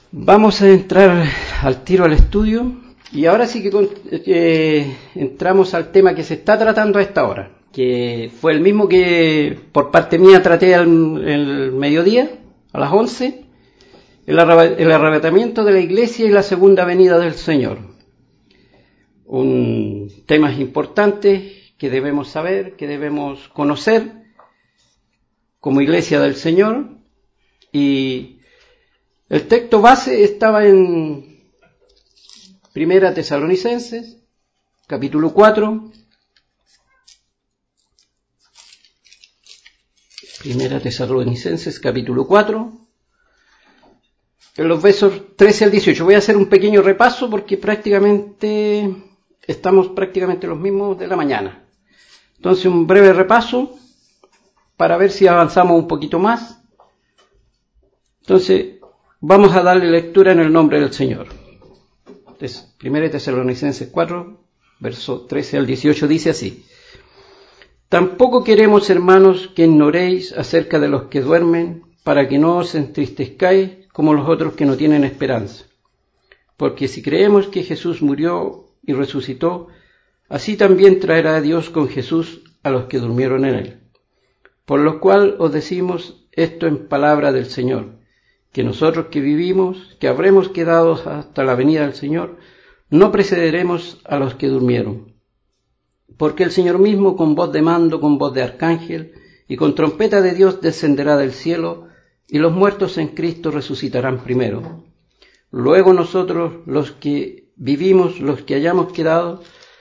Vamos a entrar al tiro al estudio y ahora sí que entramos al tema que se está tratando a esta hora, que fue el mismo que por parte mía traté el mediodía, a las 11, el arrebatamiento de la iglesia y la segunda venida del Señor. Un tema importante que debemos saber, que debemos conocer como iglesia del Señor. Y el texto base estaba en Primera Tesalonicenses, capítulo 4. Primera Tesalonicenses, capítulo 4. En los versos 13 al 18. Voy a hacer un pequeño repaso porque estamos prácticamente los mismos de la mañana. Entonces un breve repaso para ver si avanzamos un poquito más. Entonces, vamos a darle lectura en el nombre del Señor. Entonces, 1 Tesalonicenses 4, verso 13 al 18, dice así: Tampoco queremos, hermanos, que ignoréis acerca de los que duermen, para que no os entristezcáis como los otros que no tienen esperanza. Porque si creemos que Jesús murió y resucitó, así también traerá Dios con Jesús a los que durmieron en él. Por lo cual os decimos esto en palabra del Señor, que nosotros que vivimos, que habremos quedado hasta la venida del Señor, no precederemos a los que durmieron. Porque el Señor mismo, con voz de mando, con voz de arcángel, y con trompeta de Dios descenderá del cielo, y los muertos en Cristo resucitarán primero. Luego nosotros, los que vivimos, los que hayamos quedado,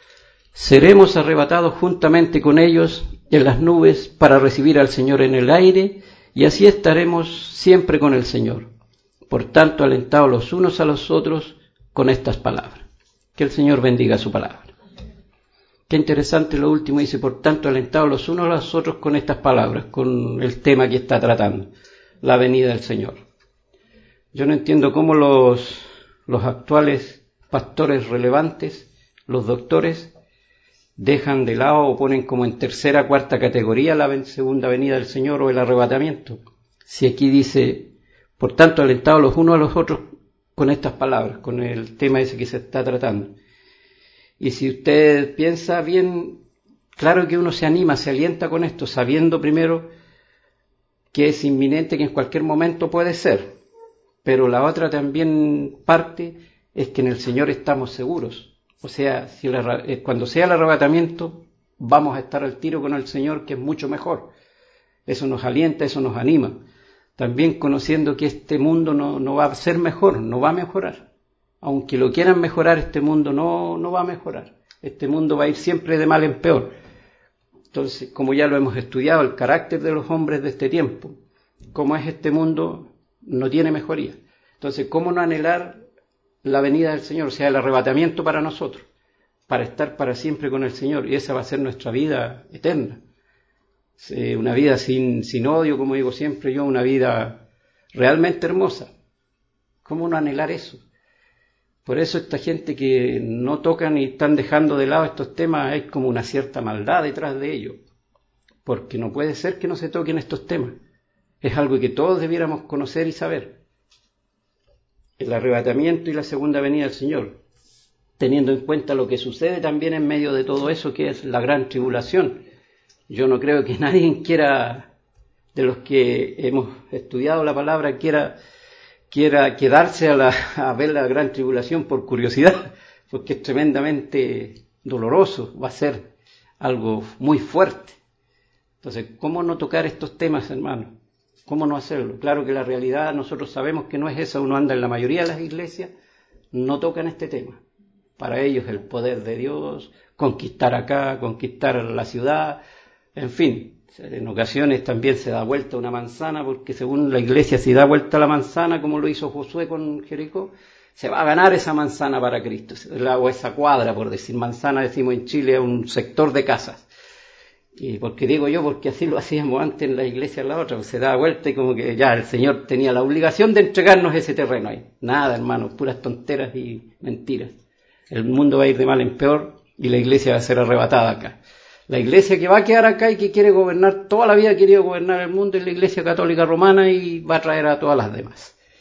seremos arrebatados juntamente con ellos en las nubes para recibir al Señor en el aire, y así estaremos siempre con el Señor. Por tanto, alentaos los unos a los otros con estas palabras. Que el Señor bendiga su palabra. Qué interesante lo último, dice, por tanto, alentaos los unos a los otros con estas palabras, con el tema que está tratando, la venida del Señor. Yo no entiendo cómo los actuales pastores relevantes, los doctores, dejan de lado o ponen como en tercera, cuarta categoría la segunda venida del Señor o el arrebatamiento. Si aquí dice, por tanto, alentados los unos a los otros con estas palabras, con el tema ese que se está tratando. Y si usted piensa bien, claro que uno se anima, se alienta con esto, sabiendo primero que es inminente, que en cualquier momento puede ser. Pero la otra también parte es que en el Señor estamos seguros. O sea, cuando sea el arrebatamiento, vamos a estar al tiro con el Señor, que es mucho mejor. Eso nos alienta, eso nos anima. También conociendo que este mundo no va a ser mejor, no va a mejorar. Aunque lo quieran mejorar, este mundo no va a mejorar. Este mundo va a ir siempre de mal en peor. Entonces, como ya lo hemos estudiado, el carácter de los hombres de este tiempo, como es este mundo, no tiene mejoría. Entonces, ¿cómo no anhelar la venida del Señor, o sea, el arrebatamiento para nosotros, para estar para siempre con el Señor? Y esa va a ser nuestra vida eterna. Una vida sin odio, como digo siempre yo, una vida realmente hermosa. ¿Cómo no anhelar eso? Por eso esta gente que no tocan y están dejando de lado estos temas, hay como una cierta maldad detrás de ellos. Porque no puede ser que no se toquen estos temas. Es algo que todos debiéramos conocer y saber. El arrebatamiento y la segunda venida del Señor, teniendo en cuenta lo que sucede también en medio de todo eso, que es la gran tribulación. Yo no creo que nadie quiera, de los que hemos estudiado la palabra, quiera quedarse a ver la gran tribulación por curiosidad, porque es tremendamente doloroso, va a ser algo muy fuerte. Entonces, ¿cómo no tocar estos temas, hermanos? ¿Cómo no hacerlo? Claro que la realidad nosotros sabemos que no es esa. Uno anda en la mayoría de las iglesias, no tocan este tema. Para ellos el poder de Dios, conquistar acá, conquistar la ciudad, en fin. En ocasiones también se da vuelta una manzana, porque según la iglesia, si da vuelta la manzana, como lo hizo Josué con Jericó, se va a ganar esa manzana para Cristo, o esa cuadra, por decir manzana, decimos en Chile, a un sector de casas. Y porque digo yo, porque así lo hacíamos antes en la iglesia en la otra, pues se daba vuelta y como que ya el Señor tenía la obligación de entregarnos ese terreno ahí. Nada, hermano, puras tonteras y mentiras. El mundo va a ir de mal en peor y la iglesia va a ser arrebatada acá. La iglesia que va a quedar acá y que quiere gobernar, toda la vida ha querido gobernar el mundo, es la iglesia católica romana y va a traer a todas las demás.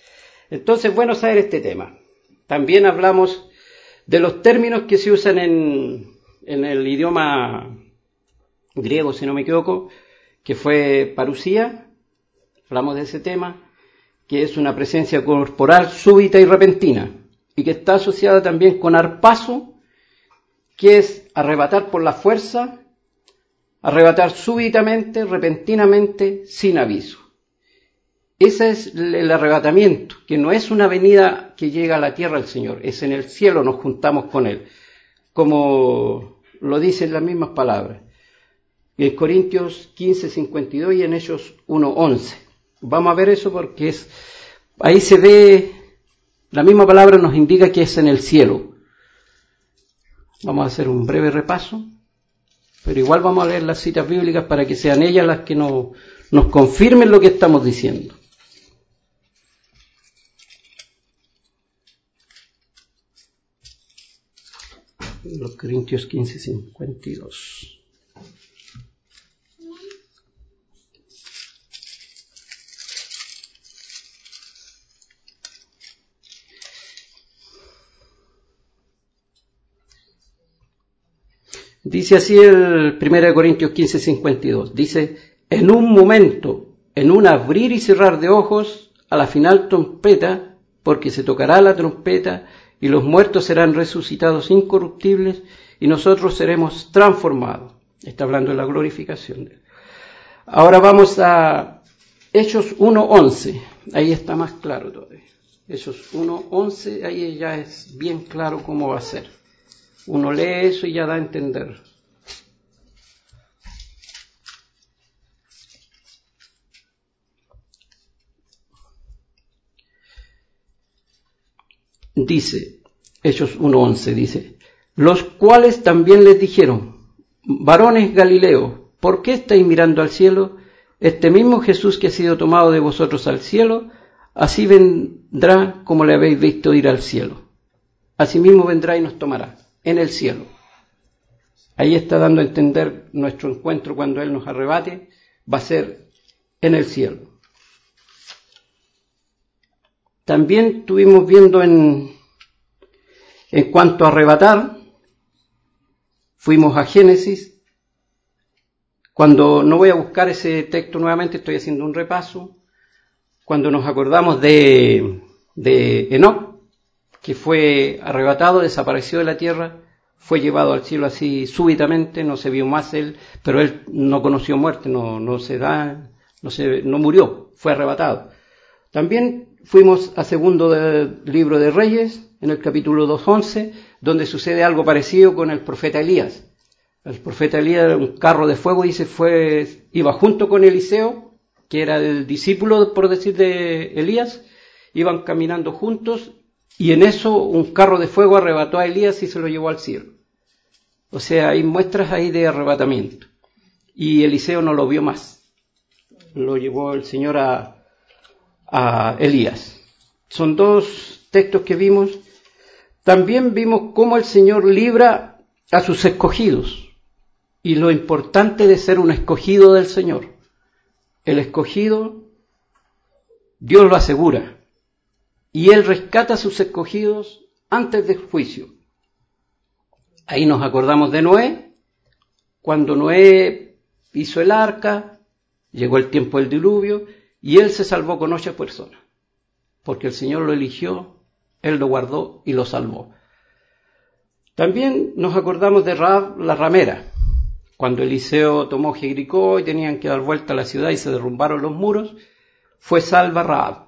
Entonces, bueno saber este tema. También hablamos de los términos que se usan en el idioma griego, si no me equivoco, que fue parusía. Hablamos de ese tema, que es una presencia corporal súbita y repentina, y que está asociada también con arpazo, que es arrebatar por la fuerza, arrebatar súbitamente, repentinamente, sin aviso. Ese es el arrebatamiento, que no es una venida que llega a la tierra del Señor, es en el cielo nos juntamos con Él, como lo dicen las mismas palabras. En Corintios 15:52 y en Hechos 1:11. Vamos a ver eso porque ahí se ve, la misma palabra nos indica que es en el cielo. Vamos a hacer un breve repaso, pero igual vamos a leer las citas bíblicas para que sean ellas las que nos confirmen lo que estamos diciendo. Los Corintios 15:52. Dice así el 1 Corintios 15:52. Dice, en un momento, en un abrir y cerrar de ojos, a la final trompeta, porque se tocará la trompeta y los muertos serán resucitados incorruptibles y nosotros seremos transformados. Está hablando de la glorificación. Ahora vamos a Hechos 1:11. Ahí está más claro todavía. Hechos 1:11, ahí ya es bien claro cómo va a ser. Uno lee eso y ya da a entender. Dice, Hechos 1:11, dice, los cuales también les dijeron, varones Galileos, ¿por qué estáis mirando al cielo? Este mismo Jesús que ha sido tomado de vosotros al cielo, así vendrá como le habéis visto ir al cielo. Asimismo vendrá y nos tomará en el cielo. Ahí está dando a entender nuestro encuentro cuando Él nos arrebate, va a ser en el cielo. También estuvimos viendo en cuanto a arrebatar, fuimos a Génesis. Cuando no voy a buscar ese texto nuevamente, estoy haciendo un repaso. Cuando nos acordamos de Enoc, que fue arrebatado, desapareció de la tierra, fue llevado al cielo así súbitamente, no se vio más él, pero él no conoció muerte, no murió, fue arrebatado. También fuimos a segundo libro de Reyes, en el capítulo 2:11, donde sucede algo parecido con el profeta Elías. El profeta Elías, un carro de fuego, dice, iba junto con Eliseo, que era el discípulo, por decir, de Elías, iban caminando juntos, y en eso un carro de fuego arrebató a Elías y se lo llevó al cielo. O sea, hay muestras ahí de arrebatamiento. Y Eliseo no lo vio más. Lo llevó el Señor a Elías. Son dos textos que vimos. También vimos cómo el Señor libra a sus escogidos. Y lo importante de ser un escogido del Señor. El escogido, Dios lo asegura. Y Él rescata a sus escogidos antes del juicio. Ahí nos acordamos de Noé. Cuando Noé hizo el arca, llegó el tiempo del diluvio, y él se salvó con 8 personas. Porque el Señor lo eligió, Él lo guardó y lo salvó. También nos acordamos de Rahab, la ramera. Cuando Eliseo tomó Jericó y tenían que dar vuelta a la ciudad y se derrumbaron los muros, fue salva Rahab.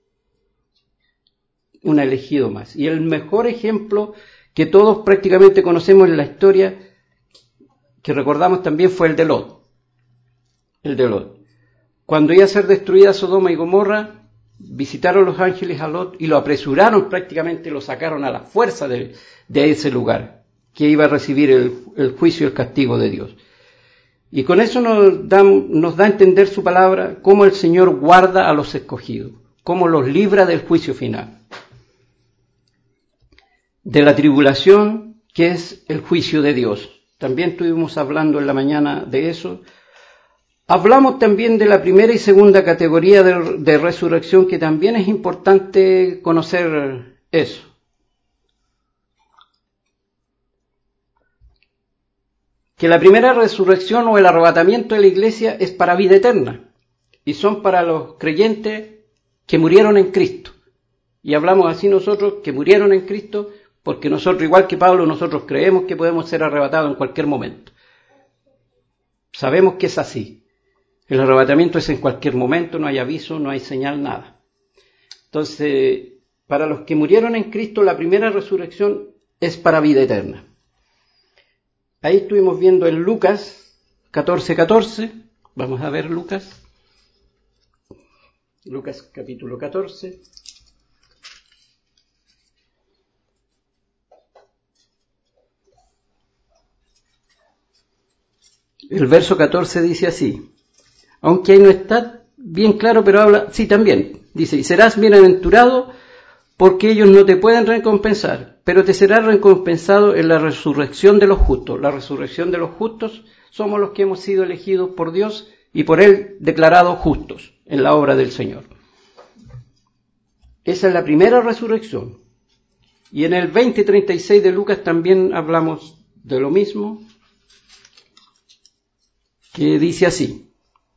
Un elegido más. Y el mejor ejemplo que todos prácticamente conocemos en la historia, que recordamos también, fue el de Lot. El de Lot. Cuando iba a ser destruida Sodoma y Gomorra, visitaron los ángeles a Lot y lo apresuraron, prácticamente lo sacaron a la fuerza de ese lugar, que iba a recibir el juicio y el castigo de Dios. Y con eso nos da a entender su palabra, cómo el Señor guarda a los escogidos, cómo los libra del juicio final. De la tribulación, que es el juicio de Dios. También estuvimos hablando en la mañana de eso. Hablamos también de la primera y segunda categoría de resurrección, que también es importante conocer eso. Que la primera resurrección o el arrebatamiento de la iglesia es para vida eterna y son para los creyentes que murieron en Cristo. Y hablamos así nosotros, que murieron en Cristo, porque nosotros, igual que Pablo, nosotros creemos que podemos ser arrebatados en cualquier momento. Sabemos que es así. El arrebatamiento es en cualquier momento, no hay aviso, no hay señal, nada. Entonces, para los que murieron en Cristo, la primera resurrección es para vida eterna. Ahí estuvimos viendo en Lucas 14:14. Vamos a ver Lucas capítulo 14. El verso 14 dice así, aunque ahí no está bien claro, pero habla, sí también, dice, y serás bienaventurado porque ellos no te pueden recompensar, pero te será recompensado en la resurrección de los justos. La resurrección de los justos somos los que hemos sido elegidos por Dios y por Él declarados justos en la obra del Señor. Esa es la primera resurrección. Y en el 20:36 de Lucas también hablamos de lo mismo, que dice así,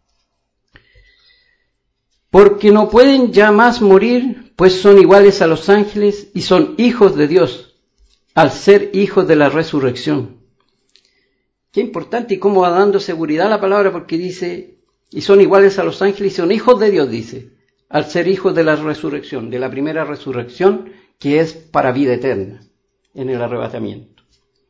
porque no pueden ya más morir, pues son iguales a los ángeles y son hijos de Dios, al ser hijos de la resurrección. Qué importante y cómo va dando seguridad la palabra, porque dice, y son iguales a los ángeles y son hijos de Dios, dice, al ser hijos de la resurrección, de la primera resurrección, que es para vida eterna, en el arrebatamiento.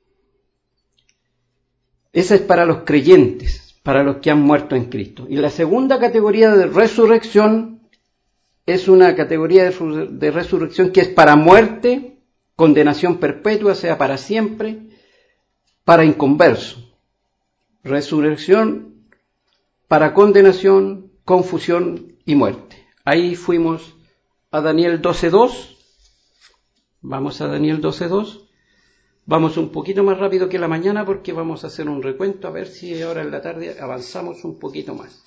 Esa es para los creyentes, para los que han muerto en Cristo. Y la segunda categoría de resurrección es una categoría de resurrección que es para muerte, condenación perpetua, sea para siempre, para inconverso. Resurrección para condenación, confusión y muerte. Ahí fuimos a Daniel 12:2. Vamos a Daniel 12:2. Vamos un poquito más rápido que la mañana porque vamos a hacer un recuento, a ver si ahora en la tarde avanzamos un poquito más.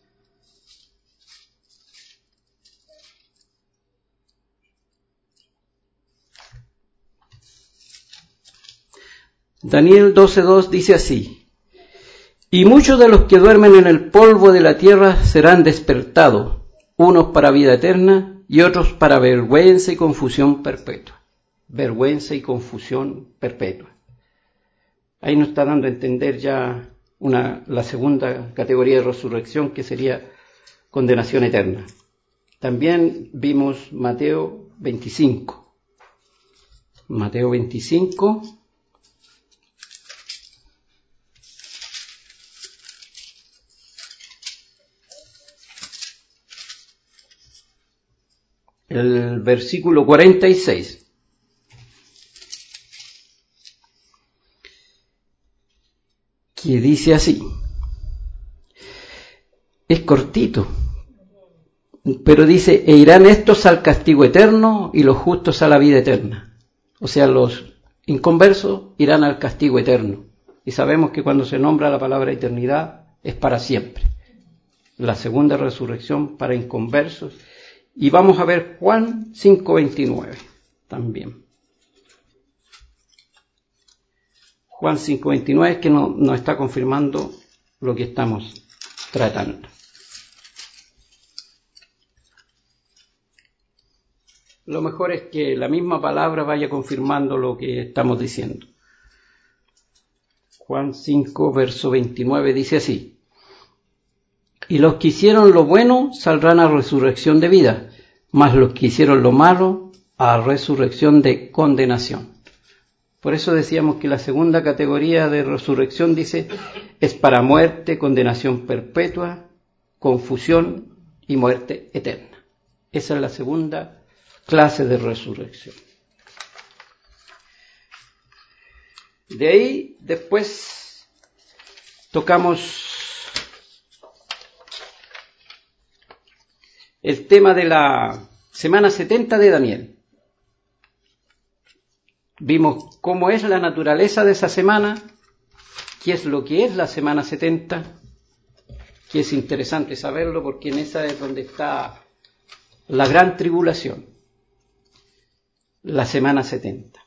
Daniel 12:2 dice así, y muchos de los que duermen en el polvo de la tierra serán despertados, unos para vida eterna y otros para vergüenza y confusión perpetua. Vergüenza y confusión perpetua. Ahí nos está dando a entender ya la segunda categoría de resurrección, que sería condenación eterna. También vimos Mateo 25. Mateo 25. El versículo 46. Que dice así, es cortito, pero dice, e irán estos al castigo eterno y los justos a la vida eterna. O sea, los inconversos irán al castigo eterno. Y sabemos que cuando se nombra la palabra eternidad es para siempre. La segunda resurrección para inconversos. Y vamos a ver Juan 5:29 también. Juan 5:29 que nos está confirmando lo que estamos tratando. Lo mejor es que la misma palabra vaya confirmando lo que estamos diciendo. Juan 5, verso 29 dice así, y los que hicieron lo bueno saldrán a resurrección de vida, mas los que hicieron lo malo a resurrección de condenación. Por eso decíamos que la segunda categoría de resurrección, dice, es para muerte, condenación perpetua, confusión y muerte eterna. Esa es la segunda clase de resurrección. De ahí después tocamos el tema de la semana 70 de Daniel. Vimos cómo es la naturaleza de esa semana, qué es lo que es la semana 70, que es interesante saberlo porque en esa es donde está la gran tribulación, la semana 70.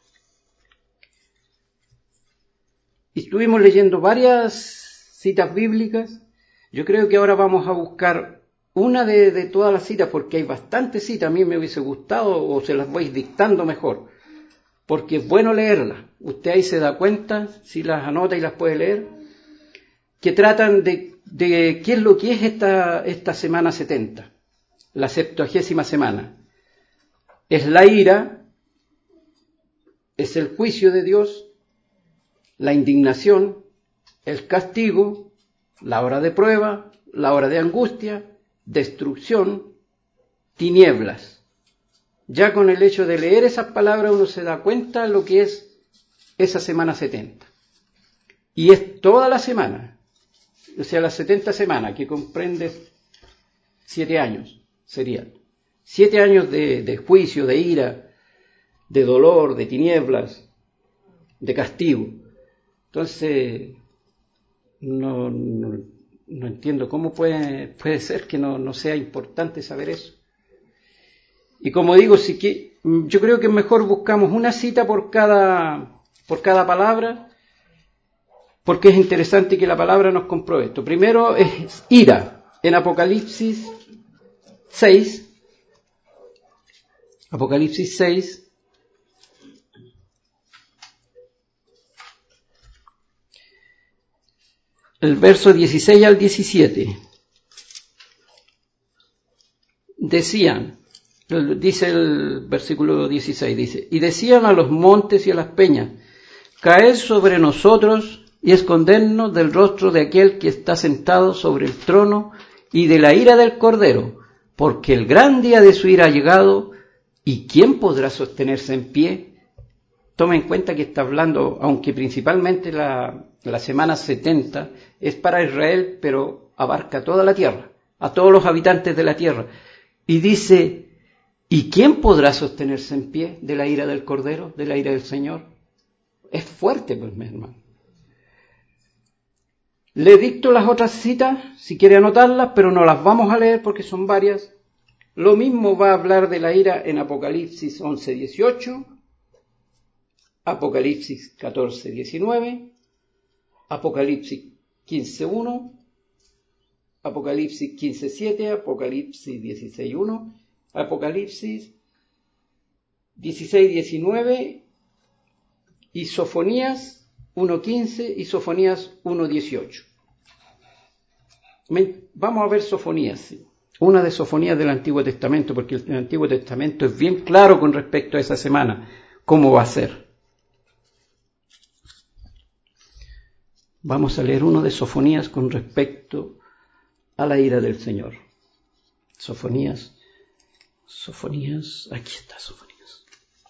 Y estuvimos leyendo varias citas bíblicas. Yo creo que ahora vamos a buscar una de todas las citas, porque hay bastantes citas. A mí me hubiese gustado, o se las voy dictando mejor, porque es bueno leerlas. Usted ahí se da cuenta, si las anota y las puede leer, que tratan de qué es lo que es esta semana 70, la 70ª semana. Es la ira, es el juicio de Dios, la indignación, el castigo, la hora de prueba, la hora de angustia, destrucción, tinieblas. Ya con el hecho de leer esas palabras uno se da cuenta de lo que es esa semana 70. Y es toda la semana, o sea, la 70 semana, que comprende 7 años, serían 7 años de juicio, de ira, de dolor, de tinieblas, de castigo. Entonces, no entiendo cómo puede ser que no sea importante saber eso. Y como digo, yo creo que mejor buscamos una cita por cada palabra, porque es interesante que la palabra nos compruebe esto. Primero es ira, en Apocalipsis 6, el verso 16 al 17. Decían, dice el versículo 16, dice, y decían a los montes y a las peñas, caed sobre nosotros y escondernos del rostro de aquel que está sentado sobre el trono y de la ira del Cordero, porque el gran día de su ira ha llegado, ¿y quién podrá sostenerse en pie? Toma en cuenta que está hablando, aunque principalmente la semana 70 es para Israel, pero abarca toda la tierra, a todos los habitantes de la tierra. Y dice, ¿y quién podrá sostenerse en pie de la ira del Cordero, de la ira del Señor? Es fuerte, pues, mi hermano. Le dicto las otras citas, si quiere anotarlas, pero no las vamos a leer porque son varias. Lo mismo va a hablar de la ira en Apocalipsis 11:18, Apocalipsis 14:19, Apocalipsis 15:1, Apocalipsis 15:7, Apocalipsis 16:1, Apocalipsis 16:19 y Sofonías 1:15 y Sofonías 1:18. Vamos a ver Sofonías, sí. Una de Sofonías del Antiguo Testamento, porque el Antiguo Testamento es bien claro con respecto a esa semana, cómo va a ser. Vamos a leer uno de Sofonías con respecto a la ira del Señor. Sofonías, aquí está Sofonías.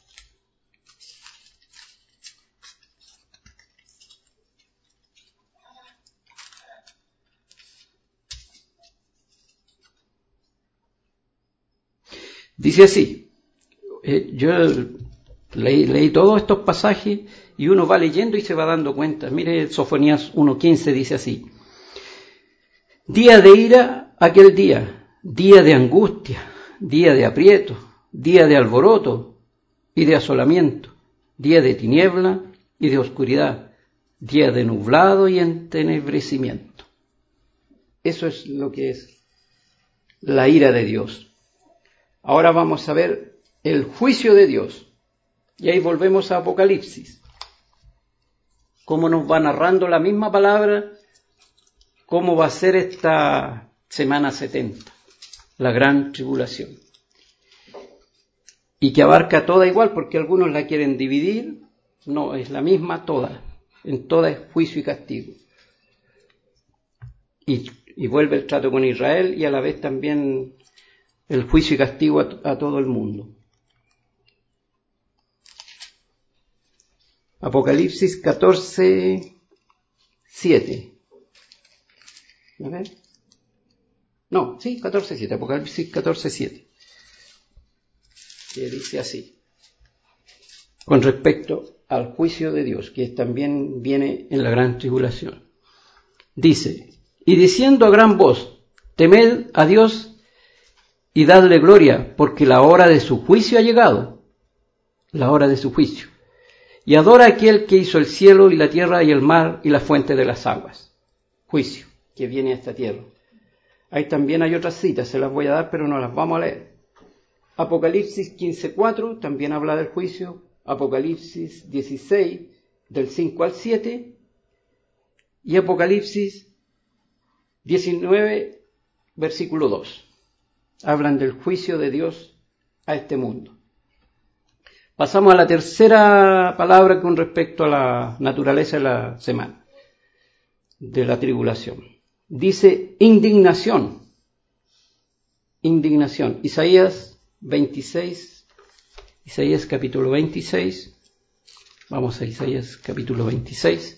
Dice así, yo leí todos estos pasajes y uno va leyendo y se va dando cuenta. Mire, Sofonías 1:15 dice así, día de ira aquel día, día de angustia, día de aprieto, día de alboroto y de asolamiento, día de tiniebla y de oscuridad, día de nublado y entenebrecimiento. Eso es lo que es la ira de Dios. Ahora vamos a ver el juicio de Dios. Y ahí volvemos a Apocalipsis. Cómo nos va narrando la misma palabra, cómo va a ser esta semana 70, la gran tribulación. Y que abarca toda igual, porque algunos la quieren dividir. No, es la misma toda. En toda es juicio y castigo. Y vuelve el trato con Israel y a la vez también el juicio y castigo a todo el mundo. Apocalipsis 14:7. A ver. No, sí, 14:7. Apocalipsis 14:7. Que dice así. Con respecto al juicio de Dios, que también viene en la gran tribulación. Dice, y diciendo a gran voz, temed a Dios y dadle gloria, porque la hora de su juicio ha llegado, la hora de su juicio. Y adora a aquel que hizo el cielo y la tierra y el mar y la fuente de las aguas. Juicio, que viene a esta tierra. Ahí también hay otras citas, se las voy a dar, pero no las vamos a leer. Apocalipsis 15:4 también habla del juicio. Apocalipsis 16, del 5 al 7. Y Apocalipsis 19, versículo 2. Hablan del juicio de Dios a este mundo. Pasamos a la tercera palabra con respecto a la naturaleza de la semana, de la tribulación. Dice indignación. Indignación. Isaías 26, Isaías capítulo 26. Vamos a Isaías capítulo 26.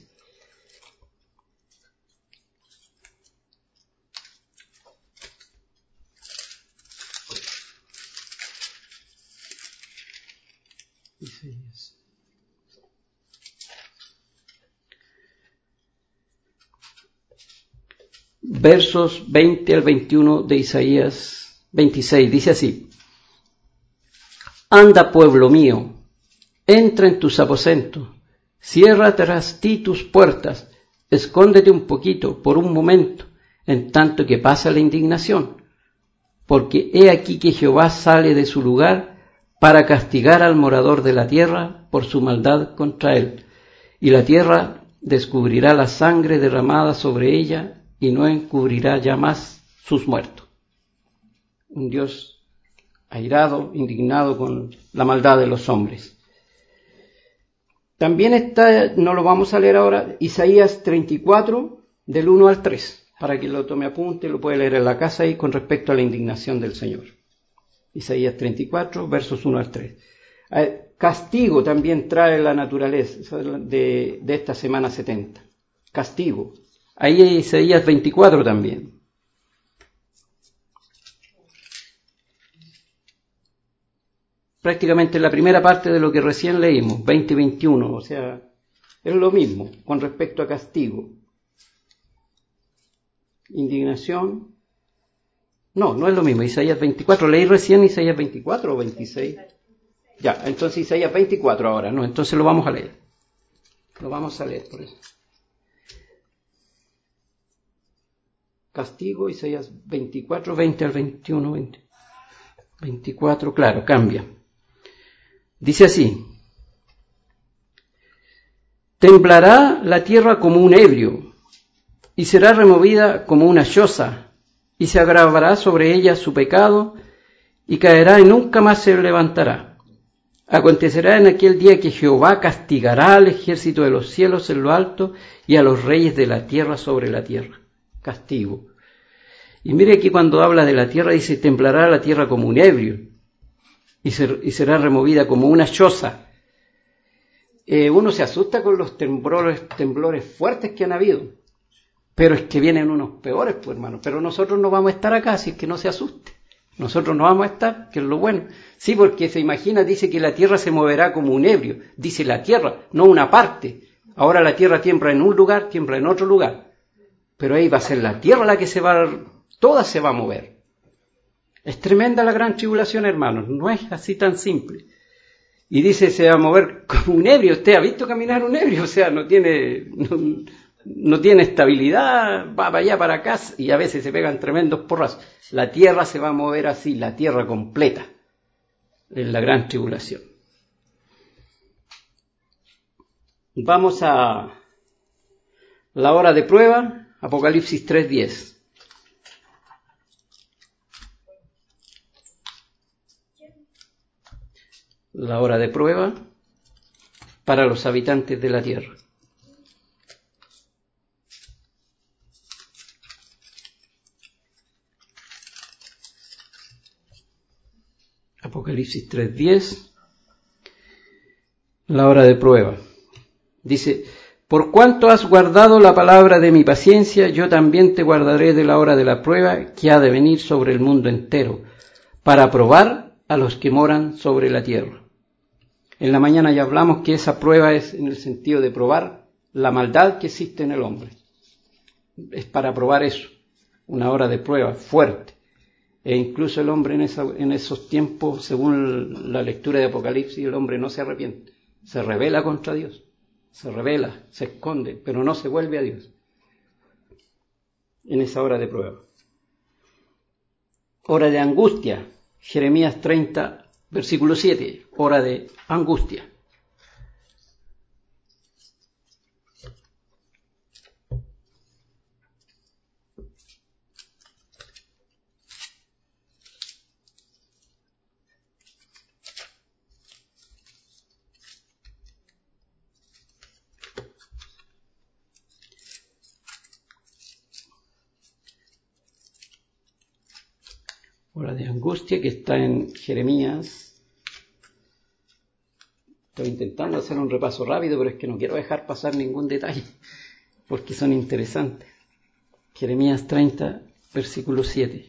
Versos 20 al 21 de Isaías 26, dice así: Anda, pueblo mío, entra en tus aposentos, cierra tras ti tus puertas, escóndete un poquito, por un momento, en tanto que pasa la indignación, porque he aquí que Jehová sale de su lugar para castigar al morador de la tierra por su maldad contra él, y la tierra descubrirá la sangre derramada sobre ella, y no encubrirá ya más sus muertos. Un Dios airado, indignado con la maldad de los hombres. También está, no lo vamos a leer ahora, Isaías 34, del 1 al 3, para que lo tome apunte, lo puede leer en la casa ahí con respecto a la indignación del Señor. Isaías 34, versos 1 al 3. Castigo también trae la naturaleza de esta semana 70. Castigo. Ahí hay Isaías 24 también. Prácticamente la primera parte de lo que recién leímos, 20 y 21, o sea, es lo mismo con respecto a castigo. Indignación. No es lo mismo, Isaías 24, leí recién Isaías 24 o 26. Ya, entonces Isaías 24 ahora, no, entonces lo vamos a leer. Lo vamos a leer por eso. Castigo, Isaías 24, 20 al 21, 24, claro, cambia. Dice así: Temblará la tierra como un ebrio, y será removida como una choza, y se agravará sobre ella su pecado, y caerá y nunca más se levantará. Acontecerá en aquel día que Jehová castigará al ejército de los cielos en lo alto, y a los reyes de la tierra sobre la tierra. Castigo. Y mire aquí cuando habla de la tierra, dice, temblará la tierra como un ebrio, y será removida como una choza. Uno se asusta con los temblores fuertes que han habido, pero es que vienen unos peores, pues hermano. Pero nosotros no vamos a estar acá, así que no se asuste. Nosotros no vamos a estar, que es lo bueno. Sí, porque se imagina, dice que la tierra se moverá como un ebrio. Dice la tierra, no una parte. Ahora la tierra tiembla en un lugar, tiembla en otro lugar. Pero ahí va a ser la tierra la que toda se va a mover. Es tremenda la gran tribulación, hermanos. No es así tan simple. Y dice, se va a mover como un ebrio. ¿Usted ha visto caminar un ebrio? O sea, no tiene estabilidad, va para allá, para acá, y a veces se pegan tremendos porrazos. La tierra se va a mover así, la tierra completa, en la gran tribulación. Vamos a la hora de prueba, Apocalipsis 3:10. La hora de prueba para los habitantes de la tierra. Apocalipsis 3:10, la hora de prueba. Dice, por cuanto has guardado la palabra de mi paciencia, yo también te guardaré de la hora de la prueba que ha de venir sobre el mundo entero, para probar a los que moran sobre la tierra. En la mañana ya hablamos que esa prueba es en el sentido de probar la maldad que existe en el hombre. es para probar eso, una hora de prueba fuerte. E incluso el hombre en esos tiempos, según la lectura de Apocalipsis, el hombre no se arrepiente, se rebela contra Dios, se rebela, se esconde, pero no se vuelve a Dios en esa hora de prueba. Hora de angustia, Jeremías 30, versículo 7, hora de angustia. Hora de angustia, que está en Jeremías. Estoy intentando hacer un repaso rápido, pero es que no quiero dejar pasar ningún detalle, porque son interesantes. Jeremías 30, versículo 7.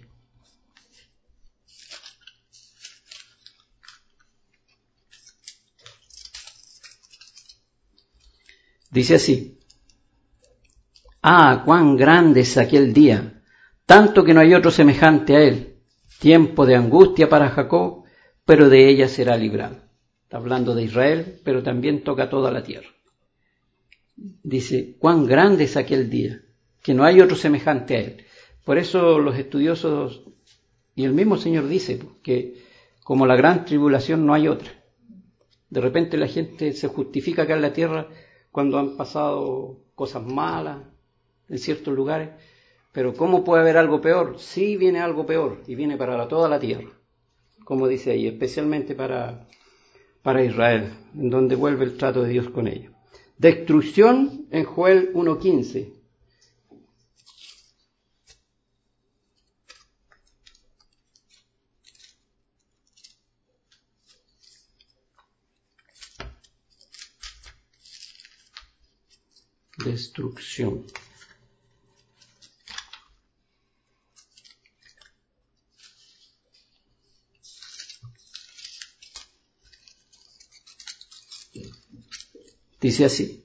Dice así: cuán grande es aquel día, tanto que no hay otro semejante a él. Tiempo de angustia para Jacob, pero de ella será librado. Está hablando de Israel, pero también toca toda la tierra. Dice, cuán grande es aquel día, que no hay otro semejante a él. Por eso los estudiosos, y el mismo Señor dice, que como la gran tribulación no hay otra. De repente la gente se justifica acá en la tierra cuando han pasado cosas malas en ciertos lugares. Pero ¿cómo puede haber algo peor? Sí viene algo peor, y viene para toda la tierra, como dice ahí, especialmente para Israel, en donde vuelve el trato de Dios con ellos. Destrucción en Joel 1:15. Destrucción. Dice así: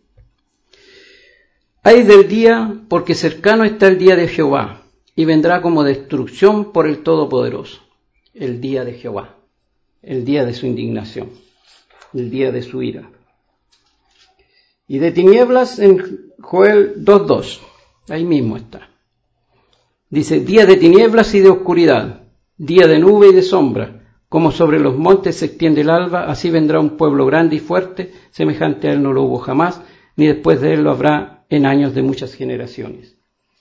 Ay del día, porque cercano está el día de Jehová, y vendrá como destrucción por el Todopoderoso. El día de Jehová, el día de su indignación, el día de su ira. Y de tinieblas en Joel 2:2, ahí mismo está. Dice, día de tinieblas y de oscuridad, día de nube y de sombra, como sobre los montes se extiende el alba, así vendrá un pueblo grande y fuerte, semejante a él no lo hubo jamás, ni después de él lo habrá en años de muchas generaciones.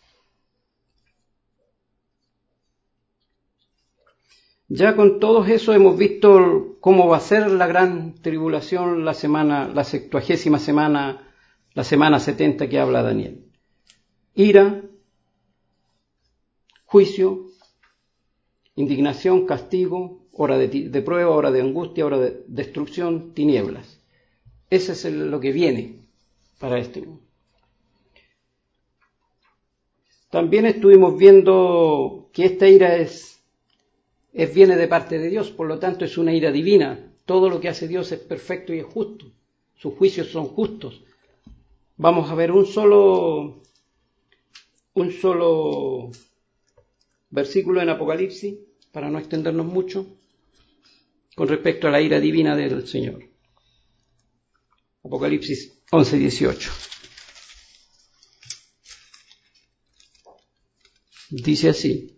Ya con todo eso hemos visto cómo va a ser la gran tribulación la 70ª semana, la semana 70 que habla Daniel. Ira, juicio, indignación, castigo, hora de prueba, hora de angustia, hora de destrucción, tinieblas. Ese es lo que viene para este mundo. También estuvimos viendo que esta ira viene de parte de Dios, por lo tanto es una ira divina. Todo lo que hace Dios es perfecto y es justo. Sus juicios son justos. Vamos a ver un solo versículo en Apocalipsis, para no extendernos mucho, con respecto a la ira divina del Señor. Apocalipsis 11:18. Dice así: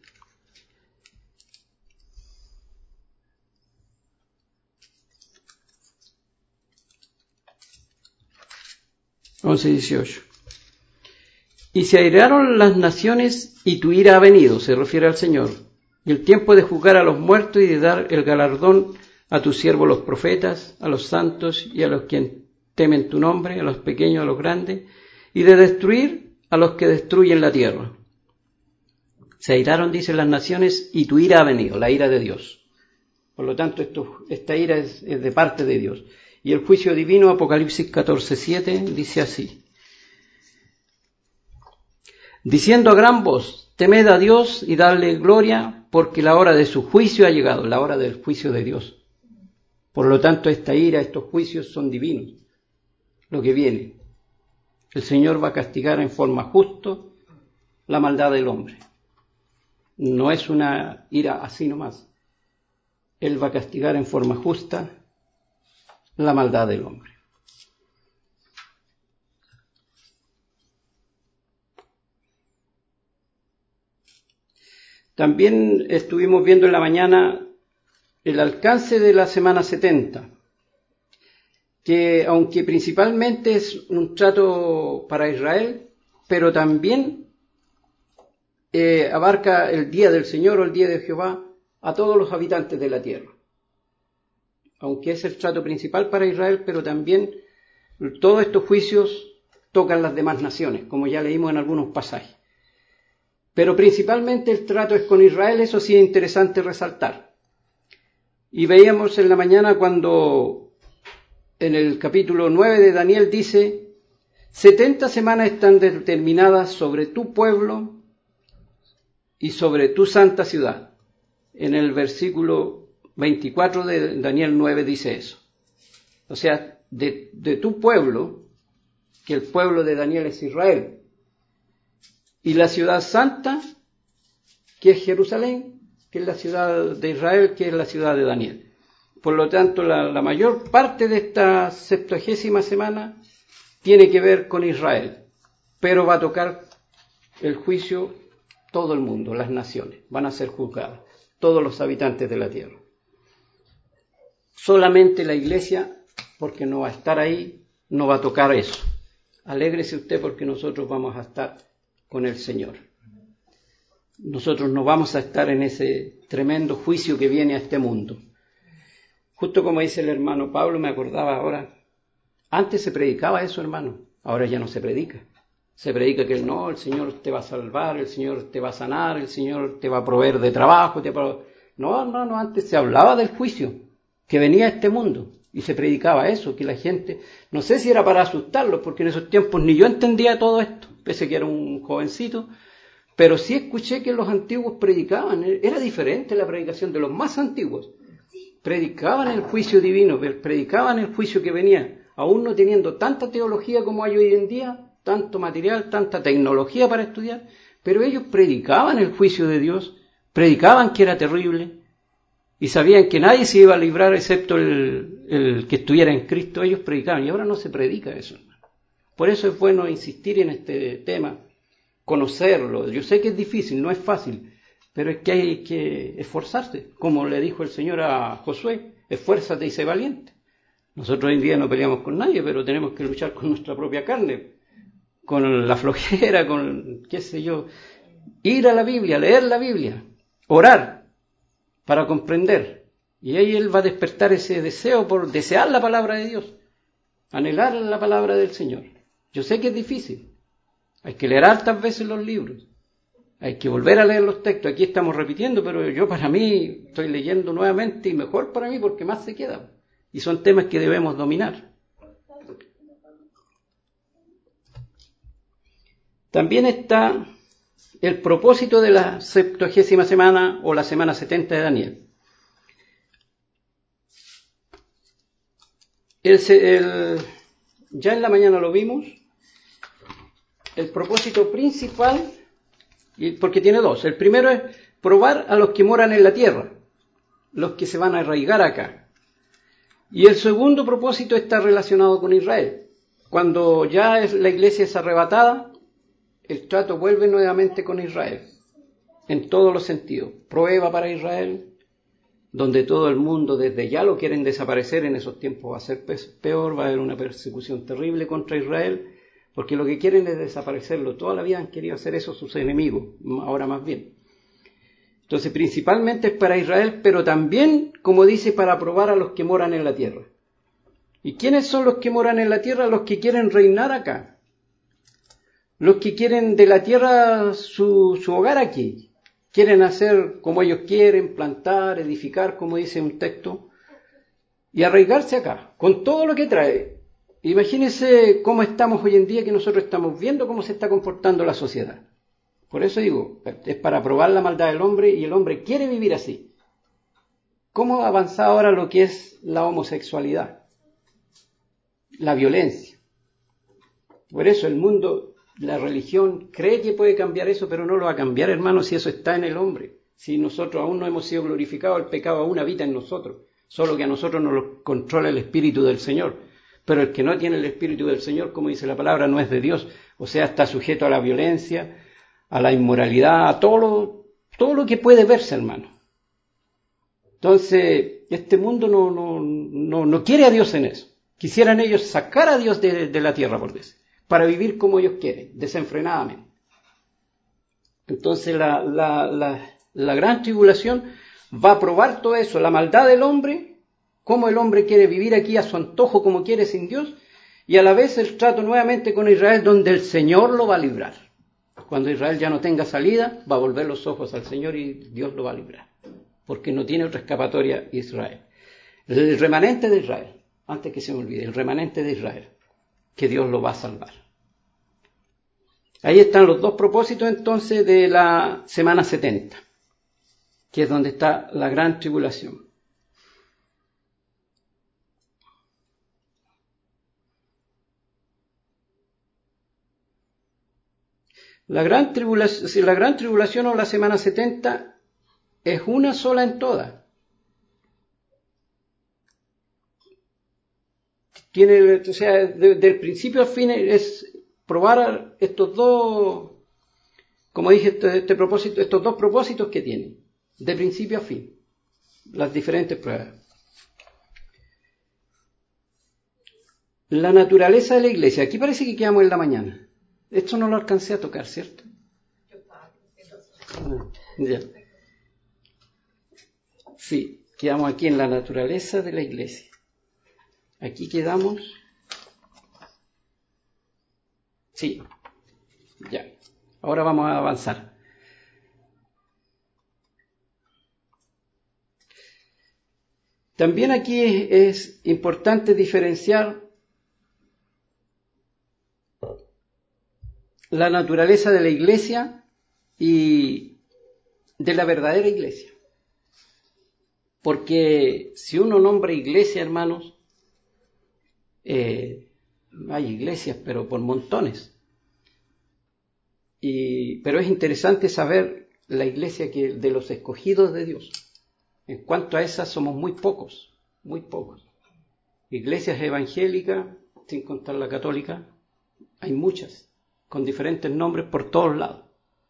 Y se airaron las naciones y tu ira ha venido, se refiere al Señor, y el tiempo de juzgar a los muertos y de dar el galardón a tus siervos los profetas, a los santos y a los que temen tu nombre, a los pequeños, a los grandes, y de destruir a los que destruyen la tierra. Se airaron, dicen las naciones, y tu ira ha venido, la ira de Dios. Por lo tanto, esta ira es de parte de Dios. Y el juicio divino, Apocalipsis 14:7, dice así: diciendo a gran voz, temed a Dios y dadle gloria, porque la hora de su juicio ha llegado, la hora del juicio de Dios. Por lo tanto, esta ira, estos juicios son divinos, lo que viene. El Señor va a castigar en forma justa la maldad del hombre. No es una ira así nomás. Él va a castigar en forma justa la maldad del hombre. También estuvimos viendo en la mañana el alcance de la semana 70, que aunque principalmente es un trato para Israel, pero también abarca el día del Señor o el día de Jehová a todos los habitantes de la tierra. Aunque es el trato principal para Israel, pero también todos estos juicios tocan las demás naciones, como ya leímos en algunos pasajes. Pero principalmente el trato es con Israel, eso sí es interesante resaltar. Y veíamos en la mañana cuando en el capítulo 9 de Daniel dice, 70 semanas están determinadas sobre tu pueblo y sobre tu santa ciudad. En el versículo 24 de Daniel 9 dice eso. O sea, de tu pueblo, que el pueblo de Daniel es Israel, y la ciudad santa, que es Jerusalén, que es la ciudad de Israel, que es la ciudad de Daniel. Por lo tanto, la mayor parte de esta 70ª semana tiene que ver con Israel, pero va a tocar el juicio todo el mundo, las naciones, van a ser juzgadas, todos los habitantes de la tierra. Solamente la iglesia, porque no va a estar ahí, no va a tocar eso. Alégrese usted porque nosotros vamos a estar con el Señor. Nosotros no vamos a estar en ese tremendo juicio que viene a este mundo. Justo como dice el hermano Pablo, me acordaba ahora, antes se predicaba eso, hermano, ahora ya no se predica. Se predica que no, el Señor te va a salvar, el Señor te va a sanar, el Señor te va a proveer de trabajo. No, hermano, antes se hablaba del juicio que venía a este mundo y se predicaba eso, que la gente, no sé si era para asustarlos, porque en esos tiempos ni yo entendía todo esto, pese que era un jovencito, pero sí escuché que los antiguos predicaban, era diferente la predicación de los más antiguos. Predicaban el juicio divino, predicaban el juicio que venía, aún no teniendo tanta teología como hay hoy en día, tanto material, tanta tecnología para estudiar, pero ellos predicaban el juicio de Dios, predicaban que era terrible, y sabían que nadie se iba a librar excepto el que estuviera en Cristo. Ellos predicaban, y ahora no se predica eso, hermano. Por eso es bueno insistir en este tema, conocerlo. Yo sé que es difícil, no es fácil, pero es que hay que esforzarse, como le dijo el Señor a Josué, esfuérzate y sé valiente. Nosotros hoy en día no peleamos con nadie, pero tenemos que luchar con nuestra propia carne, con la flojera, con qué sé yo, ir a la Biblia, leer la Biblia, orar para comprender. Y ahí Él va a despertar ese deseo por desear la palabra de Dios, anhelar la palabra del Señor. Yo sé que es difícil, hay que leer hartas veces los libros, hay que volver a leer los textos. Aquí estamos repitiendo, pero yo para mí estoy leyendo nuevamente y mejor para mí porque más se queda. Y son temas que debemos dominar. También está el propósito de la 70ª semana o la semana 70 de Daniel. Ya en la mañana lo vimos. El propósito principal, porque tiene dos. El primero es probar a los que moran en la tierra, los que se van a arraigar acá. Y el segundo propósito está relacionado con Israel. Cuando ya la iglesia es arrebatada, el trato vuelve nuevamente con Israel, en todos los sentidos. Prueba para Israel, donde todo el mundo desde ya lo quieren desaparecer. En esos tiempos va a ser peor, va a haber una persecución terrible contra Israel, porque lo que quieren es desaparecerlo. Toda la vida han querido hacer eso sus enemigos, ahora más bien. Entonces principalmente es para Israel, pero también, como dice, para probar a los que moran en la tierra. ¿Y quiénes son los que moran en la tierra? Los que quieren reinar acá. Los que quieren de la tierra su hogar aquí. Quieren hacer como ellos quieren, plantar, edificar, como dice un texto, y arraigarse acá, con todo lo que trae. Imagínense cómo estamos hoy en día, que nosotros estamos viendo cómo se está comportando la sociedad. Por eso digo, es para probar la maldad del hombre, y el hombre quiere vivir así. ¿Cómo ha avanzado ahora lo que es la homosexualidad? La violencia. Por eso el mundo la religión cree que puede cambiar eso, pero no lo va a cambiar, hermanos, si eso está en el hombre. Si nosotros aún no hemos sido glorificados, el pecado aún habita en nosotros, solo que a nosotros nos lo controla el Espíritu del Señor. Pero el que no tiene el Espíritu del Señor, como dice la palabra, no es de Dios. O sea, está sujeto a la violencia, a la inmoralidad, a todo lo que puede verse, hermano. Entonces, este mundo no quiere a Dios en eso. Quisieran ellos sacar a Dios de la tierra, por decir, para vivir como ellos quieren, desenfrenadamente. Entonces, la gran tribulación va a probar todo eso, la maldad del hombre, cómo el hombre quiere vivir aquí a su antojo como quiere sin Dios, y a la vez el trato nuevamente con Israel, donde el Señor lo va a librar. Cuando Israel ya no tenga salida, va a volver los ojos al Señor y Dios lo va a librar, porque no tiene otra escapatoria Israel. El remanente de Israel, antes que se me olvide, el remanente de Israel, que Dios lo va a salvar. Ahí están los dos propósitos entonces de la semana 70, que es donde está la gran tribulación. La gran tribulación o la semana 70 es una sola en todas. O sea, del principio al fin es probar estos dos, como dije, estos dos propósitos que tienen, de principio a fin, las diferentes pruebas. La naturaleza de la iglesia, aquí parece que quedamos en la mañana. Esto no lo alcancé a tocar, ¿cierto? Ya. Sí, quedamos aquí en la naturaleza de la iglesia. Aquí quedamos. Sí, ya. Ahora vamos a avanzar. También aquí es importante diferenciar la naturaleza de la iglesia y de la verdadera iglesia. Porque si uno nombra iglesia, hermanos, hay iglesias, pero por montones. Pero es interesante saber la iglesia de los escogidos de Dios. En cuanto a esas, somos muy pocos, muy pocos. Iglesias evangélicas, sin contar la católica, hay muchas, con diferentes nombres por todos lados,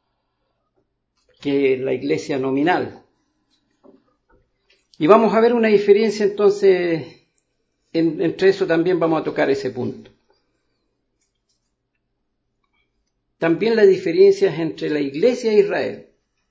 que la iglesia nominal. Y vamos a ver una diferencia entonces, entre eso también vamos a tocar ese punto. También las diferencias entre la iglesia e Israel.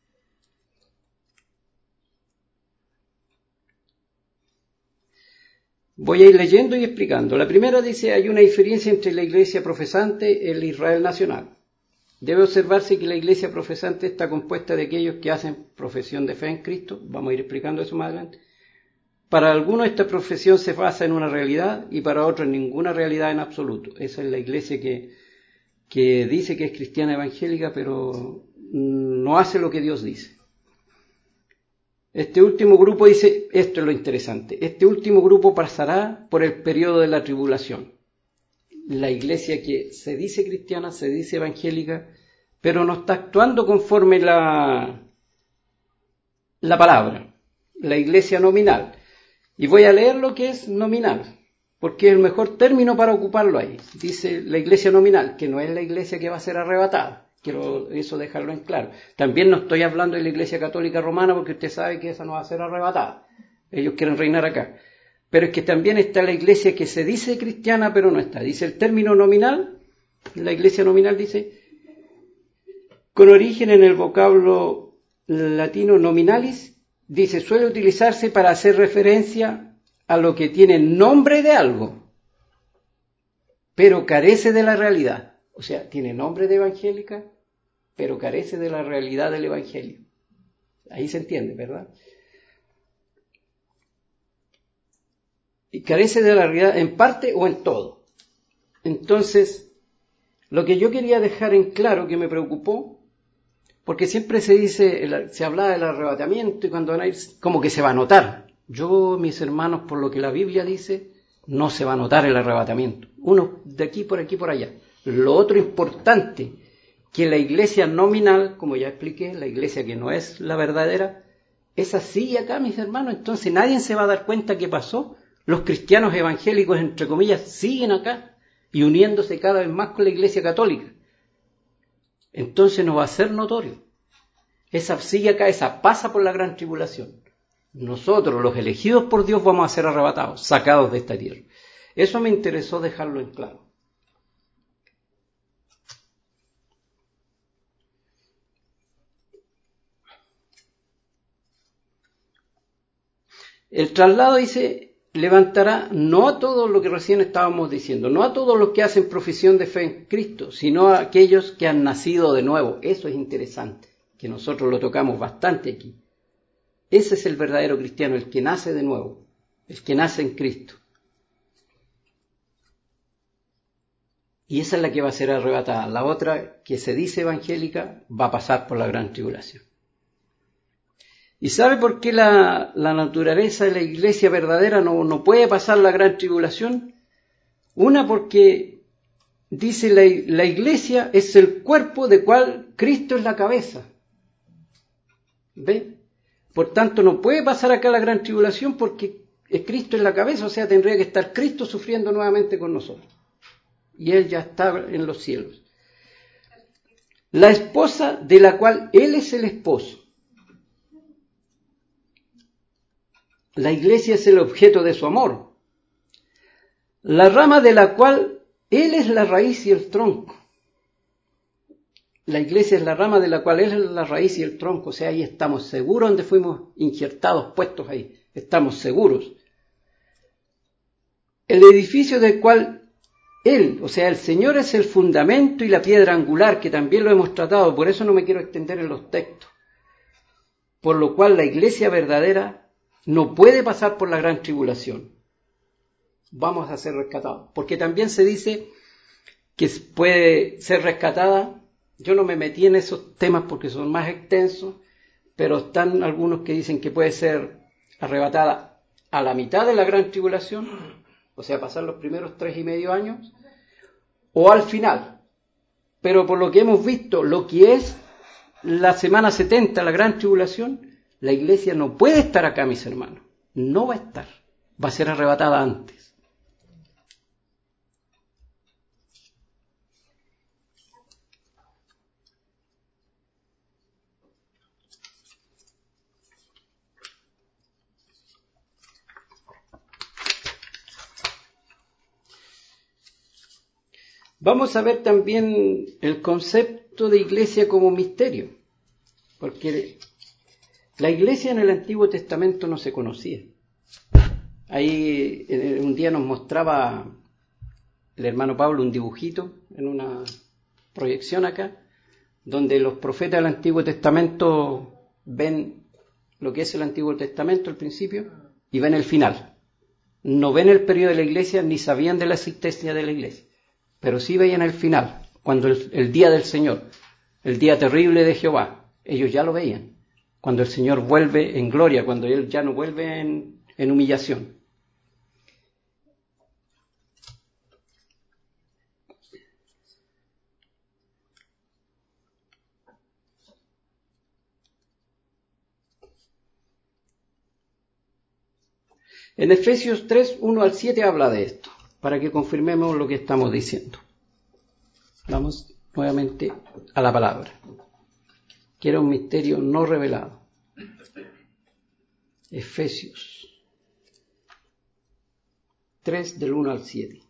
Voy a ir leyendo y explicando. La primera dice, hay una diferencia entre la iglesia profesante y el Israel nacional. Debe observarse que la iglesia profesante está compuesta de aquellos que hacen profesión de fe en Cristo. Vamos a ir explicando eso más adelante. Para algunos esta profesión se basa en una realidad y para otros en ninguna realidad en absoluto. Esa es la iglesia que dice que es cristiana evangélica, pero no hace lo que Dios dice. Este último grupo dice, esto es lo interesante, este último grupo pasará por el periodo de la tribulación. La iglesia que se dice cristiana, se dice evangélica, pero no está actuando conforme la palabra, la iglesia nominal. Y voy a leer lo que es nominal, porque es el mejor término para ocuparlo ahí. Dice la iglesia nominal, que no es la iglesia que va a ser arrebatada. Quiero eso dejarlo en claro. También no estoy hablando de la iglesia católica romana, porque usted sabe que esa no va a ser arrebatada. Ellos quieren reinar acá. Pero es que también está la iglesia que se dice cristiana, pero no está. Dice el término nominal, la iglesia nominal dice, con origen en el vocablo latino nominalis, dice, suele utilizarse para hacer referencia a lo que tiene nombre de algo, pero carece de la realidad. O sea, tiene nombre de evangélica, pero carece de la realidad del evangelio. Ahí se entiende, ¿verdad? Y carece de la realidad en parte o en todo. Entonces, lo que yo quería dejar en claro, que me preocupó, porque siempre se habla del arrebatamiento y cuando van a ir, como que se va a notar. Yo, mis hermanos, por lo que la Biblia dice, no se va a notar el arrebatamiento. Uno de aquí, por allá. Lo otro importante, que la iglesia nominal, como ya expliqué, la iglesia que no es la verdadera, es así acá, mis hermanos. Entonces nadie se va a dar cuenta qué pasó. Los cristianos evangélicos, entre comillas, siguen acá y uniéndose cada vez más con la iglesia católica. Entonces no va a ser notorio. Esa sigue acá, esa pasa por la gran tribulación. Nosotros, los elegidos por Dios, vamos a ser arrebatados, sacados de esta tierra. Eso me interesó dejarlo en claro. El traslado dice, levantará no a todos lo que recién estábamos diciendo, no a todos los que hacen profesión de fe en Cristo, sino a aquellos que han nacido de nuevo. Eso es interesante, que nosotros lo tocamos bastante aquí. Ese es el verdadero cristiano, el que nace de nuevo, el que nace en Cristo. Y esa es la que va a ser arrebatada. La otra, que se dice evangélica, va a pasar por la gran tribulación. ¿Y sabe por qué la naturaleza de la iglesia verdadera no puede pasar la gran tribulación? Una, porque dice la iglesia es el cuerpo de cual Cristo es la cabeza. ¿Ve? Por tanto, no puede pasar acá la gran tribulación porque Cristo es la cabeza, o sea, tendría que estar Cristo sufriendo nuevamente con nosotros. Y Él ya está en los cielos. La esposa de la cual Él es el esposo. La iglesia es el objeto de su amor. La rama de la cual Él es la raíz y el tronco. La iglesia es la rama de la cual Él es la raíz y el tronco. O sea, ahí estamos seguros donde fuimos injertados, puestos ahí. Estamos seguros. El edificio del cual Él, o sea, el Señor es el fundamento y la piedra angular, que también lo hemos tratado. Por eso no me quiero extender en los textos. Por lo cual la iglesia verdadera no puede pasar por la gran tribulación. Vamos a ser rescatados. Porque también se dice que puede ser rescatada. Yo no me metí en esos temas porque son más extensos, pero están algunos que dicen que puede ser arrebatada a la mitad de la gran tribulación, o sea, pasar los primeros 3,5 años, o al final. Pero por lo que hemos visto, lo que es la semana 70, la gran tribulación, la iglesia no puede estar acá, mis hermanos. No va a estar. Va a ser arrebatada antes. Vamos a ver también el concepto de iglesia como misterio. Porque la iglesia en el Antiguo Testamento no se conocía. Ahí un día nos mostraba el hermano Pablo un dibujito en una proyección acá, donde los profetas del Antiguo Testamento ven lo que es el Antiguo Testamento al principio y ven el final. No ven el periodo de la iglesia ni sabían de la existencia de la iglesia, pero sí veían el final, cuando el día del Señor, el día terrible de Jehová, ellos ya lo veían. Cuando el Señor vuelve en gloria, cuando Él ya no vuelve en humillación. En Efesios 3, 1 al 7 habla de esto, para que confirmemos lo que estamos diciendo. Vamos nuevamente a la palabra, que era un misterio no revelado. Efesios 3, del 1 al 7.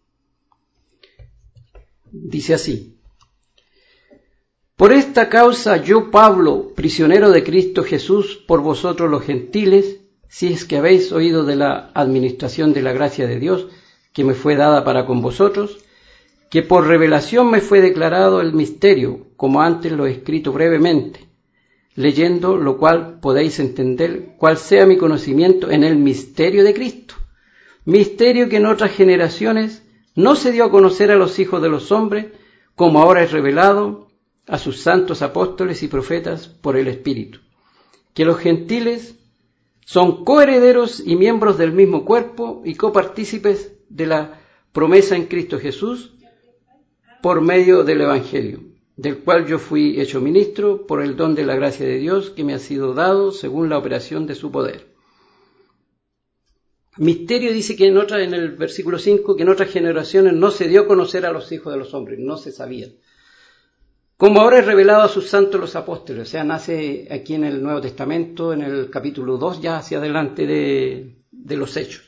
Dice así: Por esta causa yo, Pablo, prisionero de Cristo Jesús, por vosotros los gentiles, si es que habéis oído de la administración de la gracia de Dios, que me fue dada para con vosotros, que por revelación me fue declarado el misterio, como antes lo he escrito brevemente, leyendo lo cual podéis entender cuál sea mi conocimiento en el misterio de Cristo, misterio que en otras generaciones no se dio a conocer a los hijos de los hombres, como ahora es revelado a sus santos apóstoles y profetas por el Espíritu, que los gentiles son coherederos y miembros del mismo cuerpo y copartícipes de la promesa en Cristo Jesús, por medio del Evangelio, del cual yo fui hecho ministro por el don de la gracia de Dios que me ha sido dado según la operación de su poder. Misterio dice que en el versículo 5, que en otras generaciones no se dio a conocer a los hijos de los hombres, no se sabía. Como ahora es revelado a sus santos los apóstoles, o sea, nace aquí en el Nuevo Testamento, en el capítulo 2, ya hacia adelante de los Hechos.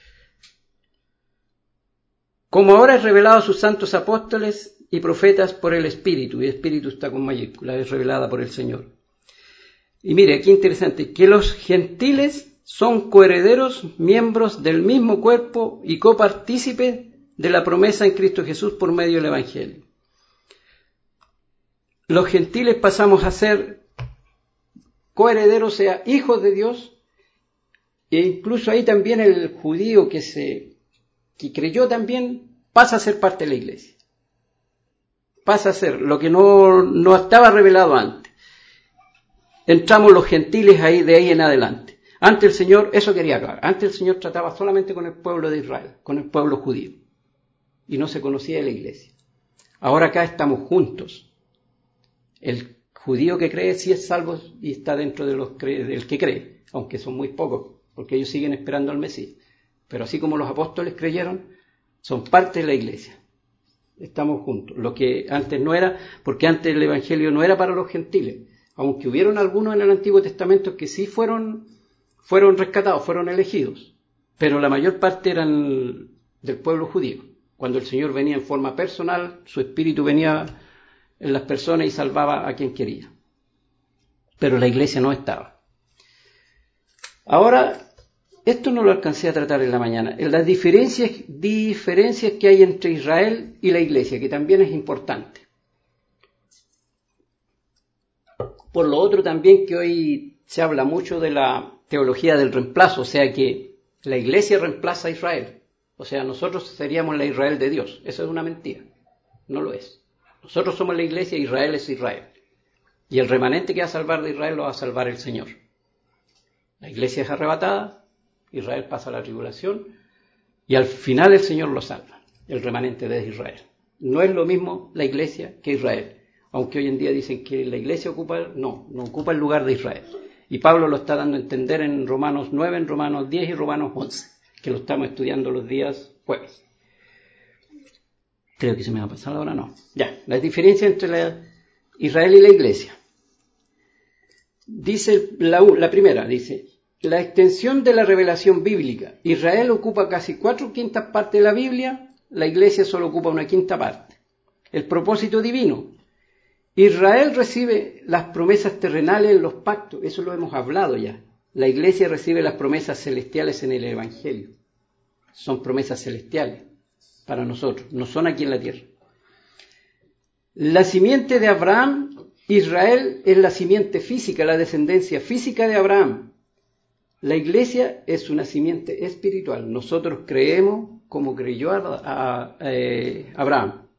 Como ahora es revelado a sus santos apóstoles y profetas por el Espíritu, y el Espíritu está con mayúscula, es revelada por el Señor. Y mire, qué interesante, que los gentiles son coherederos, miembros del mismo cuerpo y copartícipes de la promesa en Cristo Jesús por medio del Evangelio. Los gentiles pasamos a ser coherederos, o sea, hijos de Dios, e incluso ahí también el judío que creyó también pasa a ser parte de la iglesia. Pasa a ser lo que no estaba revelado antes. Entramos los gentiles ahí de ahí en adelante. Antes el Señor, eso quería aclarar, antes el Señor trataba solamente con el pueblo de Israel, con el pueblo judío, y no se conocía de la iglesia. Ahora acá estamos juntos. El judío que cree sí es salvo y está dentro del que cree, aunque son muy pocos, porque ellos siguen esperando al Mesías. Pero así como los apóstoles creyeron, son parte de la iglesia. Estamos juntos. Lo que antes no era, porque antes el Evangelio no era para los gentiles, aunque hubieron algunos en el Antiguo Testamento que sí fueron rescatados, fueron elegidos, pero la mayor parte eran del pueblo judío. Cuando el Señor venía en forma personal, su espíritu venía en las personas y salvaba a quien quería. Pero la iglesia no estaba. Ahora, esto no lo alcancé a tratar en la mañana. Las diferencias que hay entre Israel y la iglesia, que también es importante. Por lo otro también que hoy se habla mucho de la teología del reemplazo, o sea que la iglesia reemplaza a Israel. O sea, nosotros seríamos la Israel de Dios. Eso es una mentira. No lo es. Nosotros somos la iglesia, Israel es Israel. Y el remanente que va a salvar de Israel lo va a salvar el Señor. La iglesia es arrebatada, Israel pasa la tribulación, y al final el Señor lo salva, el remanente de Israel. No es lo mismo la iglesia que Israel. Aunque hoy en día dicen que la iglesia no ocupa el lugar de Israel. Y Pablo lo está dando a entender en Romanos 9, en Romanos 10 y Romanos 11, que lo estamos estudiando los días jueves. Creo que se me va a pasar ahora, no. Ya, la diferencia entre Israel y la iglesia. Dice la primera, dice, la extensión de la revelación bíblica. Israel ocupa casi 4/5 partes de la Biblia, la iglesia solo ocupa 1/5 parte. El propósito divino. Israel recibe las promesas terrenales en los pactos, eso lo hemos hablado ya. La iglesia recibe las promesas celestiales en el Evangelio. Son promesas celestiales para nosotros, no son aquí en la tierra. La simiente de Abraham, Israel es la simiente física, la descendencia física de Abraham. La iglesia es una simiente espiritual. Nosotros creemos como creyó Abraham.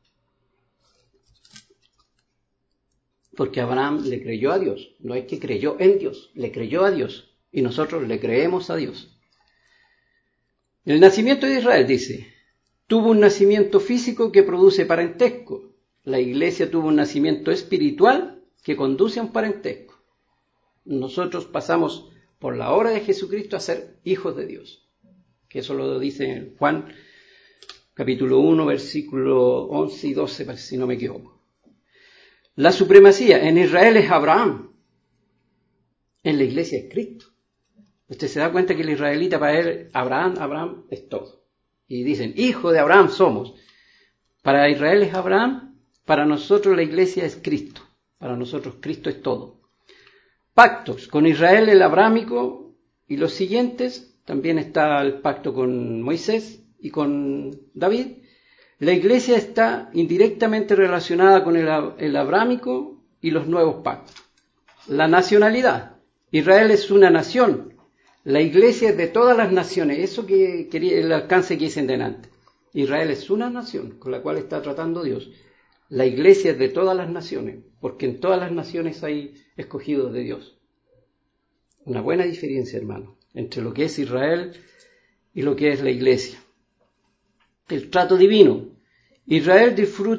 Porque Abraham le creyó a Dios. No es que creyó en Dios, le creyó a Dios. Y nosotros le creemos a Dios. El nacimiento de Israel, dice, tuvo un nacimiento físico que produce parentesco. La iglesia tuvo un nacimiento espiritual que conduce a un parentesco. Nosotros pasamos por la obra de Jesucristo a ser hijos de Dios. Que eso lo dice Juan, capítulo 1, versículo 11 y 12, si no me equivoco. La supremacía en Israel es Abraham. En la iglesia es Cristo. Usted se da cuenta que el israelita para él, Abraham es todo. Y dicen, hijo de Abraham somos. Para Israel es Abraham, para nosotros la iglesia es Cristo. Para nosotros Cristo es todo. Pactos con Israel, el abrámico y los siguientes. También está el pacto con Moisés y con David. La iglesia está indirectamente relacionada con el abrámico y los nuevos pactos. La nacionalidad. Israel es una nación. La iglesia es de todas las naciones. Eso que quería el alcance que hice en delante. Israel es una nación con la cual está tratando Dios. La iglesia es de todas las naciones, porque en todas las naciones hay escogidos de Dios. Una buena diferencia, hermano, entre lo que es Israel y lo que es la iglesia. El trato divino. Israel disfruta un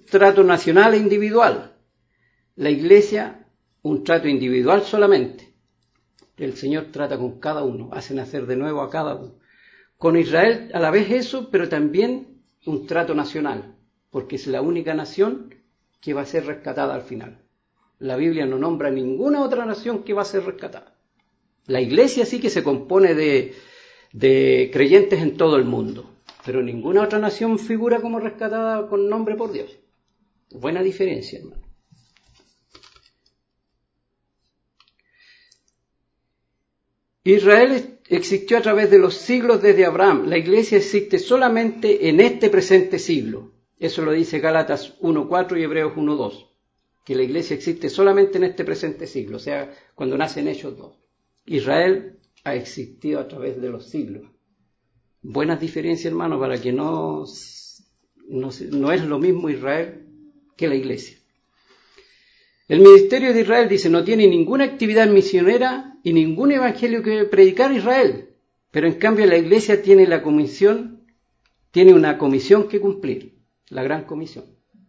trato nacional e individual. La iglesia, un trato individual solamente. El Señor trata con cada uno, hace nacer de nuevo a cada uno. Con Israel a la vez eso, pero también un trato nacional, porque es la única nación que va a ser rescatada al final. La Biblia no nombra ninguna otra nación que va a ser rescatada. La iglesia sí que se compone de creyentes en todo el mundo, pero ninguna otra nación figura como rescatada con nombre por Dios. Buena diferencia, hermano. Israel existió a través de los siglos desde Abraham. La iglesia existe solamente en este presente siglo. Eso lo dice Gálatas 1:4 y Hebreos 1:2. Que la iglesia existe solamente en este presente siglo, o sea, cuando nacen ellos dos. Israel ha existido a través de los siglos. Buenas diferencias, hermano, para que no es lo mismo Israel que la iglesia. El ministerio de Israel, dice, no tiene ninguna actividad misionera y ningún evangelio que predicar Israel, pero en cambio la iglesia tiene una comisión que cumplir, la gran comisión.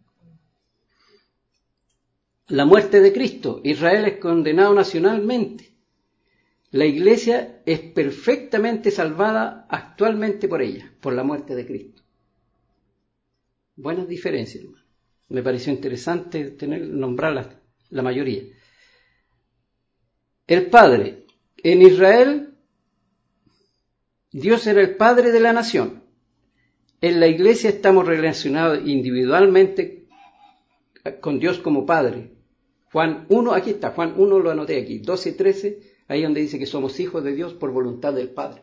La muerte de Cristo. Israel es condenado nacionalmente. La iglesia es perfectamente salvada actualmente por ella, por la muerte de Cristo. Buenas diferencias, hermano. Me pareció interesante nombrarlas, la mayoría. El Padre. En Israel, Dios era el Padre de la nación. En la iglesia estamos relacionados individualmente con Dios como Padre. Juan 1, aquí está, Juan 1 lo anoté aquí, 12 y 13, ahí donde dice que somos hijos de Dios por voluntad del Padre.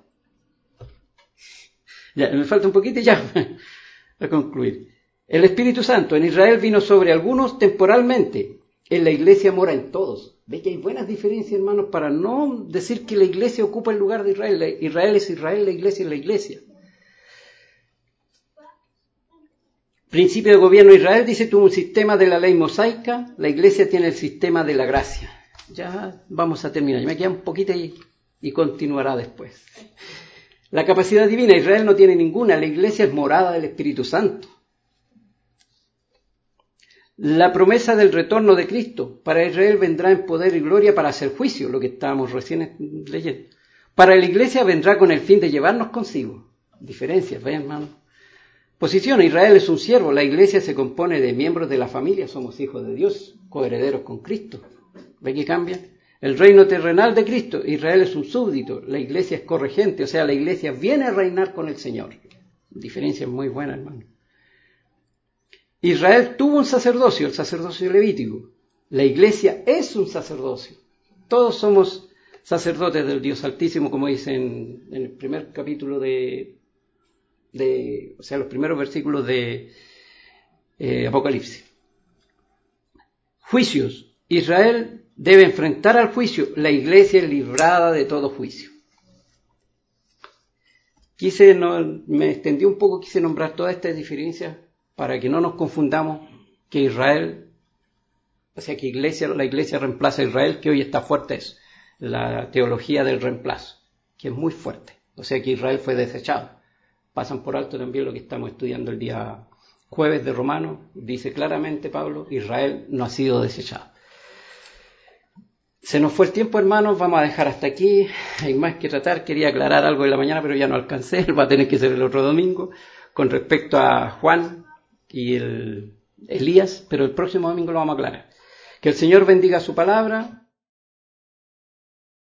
Ya, me falta un poquito y ya, a concluir. El Espíritu Santo en Israel vino sobre algunos temporalmente, en la iglesia mora en todos. ¿Ve que hay buenas diferencias, hermanos, para no decir que la iglesia ocupa el lugar de Israel? Israel es Israel, la iglesia es la iglesia. Principio de gobierno de Israel, dice, tuvo un sistema de la ley mosaica, la iglesia tiene el sistema de la gracia. Ya vamos a terminar, ya me queda un poquito y continuará después. La capacidad divina, Israel no tiene ninguna, la iglesia es morada del Espíritu Santo. La promesa del retorno de Cristo, para Israel vendrá en poder y gloria para hacer juicio, lo que estábamos recién leyendo. Para la iglesia vendrá con el fin de llevarnos consigo. Diferencias, vean, hermano. Posición, Israel es un siervo, la iglesia se compone de miembros de la familia, somos hijos de Dios, coherederos con Cristo. ¿Ve que cambia? El reino terrenal de Cristo, Israel es un súbdito, la iglesia es corregente, o sea, la iglesia viene a reinar con el Señor. Diferencia muy buena, hermano. Israel tuvo un sacerdocio, el sacerdocio levítico. La iglesia es un sacerdocio. Todos somos sacerdotes del Dios Altísimo, como dice en el primer capítulo los primeros versículos de Apocalipsis. Juicios. Israel debe enfrentar al juicio. La iglesia es librada de todo juicio. Me extendí un poco, quise nombrar todas estas diferencias para que no nos confundamos que Israel, o sea, que la iglesia reemplaza a Israel, que hoy está fuerte eso, la teología del reemplazo, que es muy fuerte. O sea, que Israel fue desechado. Pasan por alto también lo que estamos estudiando el día jueves de Romanos. Dice claramente Pablo, Israel no ha sido desechado. Se nos fue el tiempo, hermanos, vamos a dejar hasta aquí. Hay más que tratar, quería aclarar algo de la mañana, pero ya no alcancé, va a tener que ser el otro domingo, con respecto a Juan y Elías, pero el próximo domingo lo vamos a aclarar. Que el Señor bendiga su palabra,